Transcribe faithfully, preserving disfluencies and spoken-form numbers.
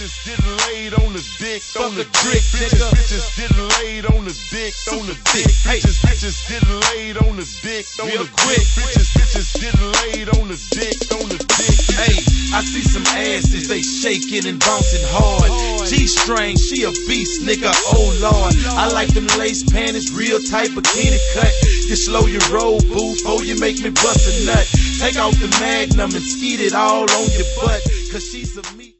Bitches getting laid on the dick, on the trick, bitches, nigga. bitches getting laid on the dick, on the dick. Hey. Bitches, bitches getting laid on the dick, on Real the quick. dick. Bitches, bitches getting laid on the dick, on the dick. Hey, I see some asses, they shaking and bouncing hard. G-string, she a beast, nigga, oh lord. I like them lace panties, real tight bikini cut. You slow your roll, boo, before you make me bust a nut. Take out the magnum and skeet it all on your butt, cause she's a me.